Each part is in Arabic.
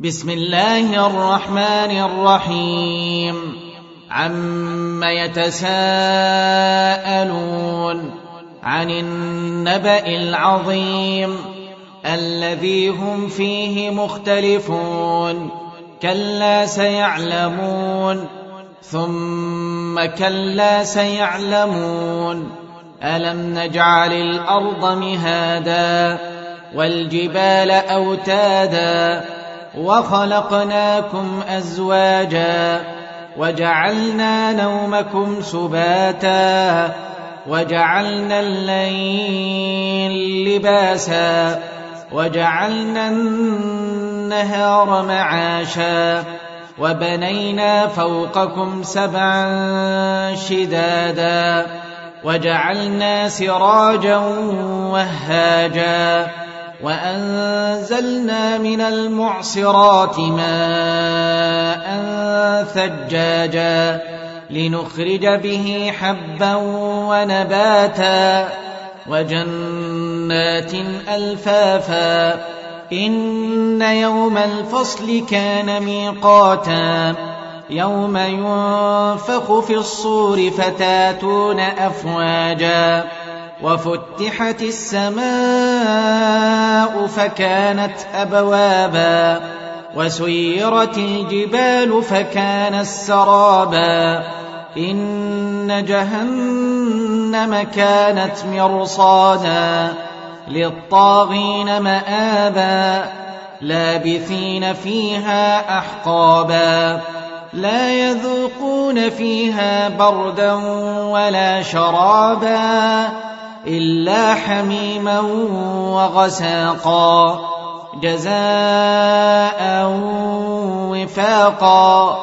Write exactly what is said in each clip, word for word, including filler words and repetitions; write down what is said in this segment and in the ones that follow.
بسم الله الرحمن الرحيم عم يتساءلون عن النبأ العظيم الذي هم فيه مختلفون كلا سيعلمون ثم كلا سيعلمون ألم نجعل الأرض مهادا والجبال أوتادا وخلقناكم أزواجا وجعلنا نومكم سباتا وجعلنا الليل لباسا وجعلنا النهار معاشا وبنينا فوقكم سبعا شدادا وجعلنا سراجا وهاجا وأنزلنا من المعصرات ماء ثجاجا لنخرج به حبا ونباتا وجنات ألفافا إن يوم الفصل كان ميقاتا يوم ينفخ في الصور فتاتون أفواجا وفتحت السماء فكانت أبوابا وسيرت الجبال فكانت سرابا إن جهنم كانت مرصادا للطاغين مآبا لابثين فيها أحقابا لا يذوقون فيها بردا ولا شرابا إلا حميما وغساقا جزاء وفاقا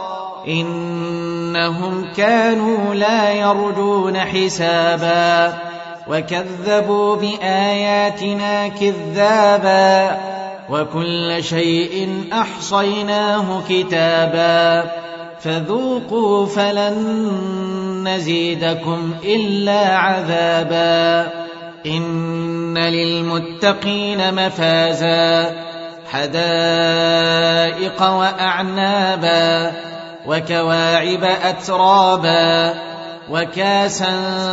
إنهم كانوا لا يرجون حسابا وكذبوا بآياتنا كذابا وكل شيء أحصيناه كتابا فذوقوا فلن نزيدكم إلا عذابا إن للمتقين مفازا حدائق وأعنابا وكواعب أترابا وكاسا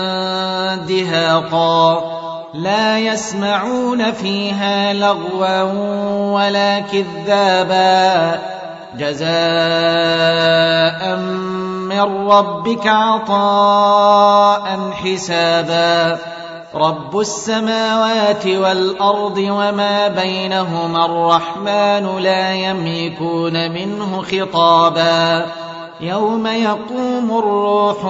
دهاقا لا يسمعون فيها لغوا ولا كذابا جزاء من ربك عطاء حسابا رب السماوات والأرض وما بينهما الرحمن لا يملكون منه خطابا يوم يقوم الروح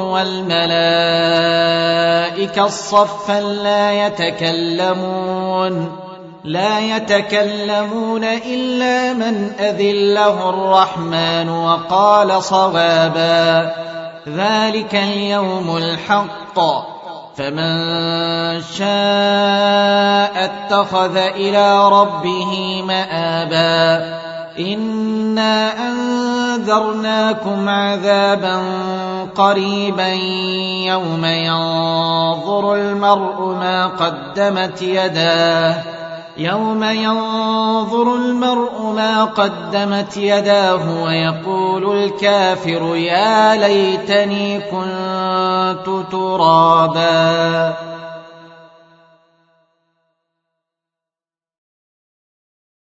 والملائكة صفا لا يتكلمون لا يتكلمون إلا من أذن له الرحمن وقال صوابا ذلك اليوم الحق فمن شاء اتخذ إلى ربه مآبا إنا أنذرناكم عذابا قريبا يوم ينظر المرء ما قدمت يداه يوم ينظر المرء ما قدمت يداه ويقول الكافر يا ليتني كنت ترابا.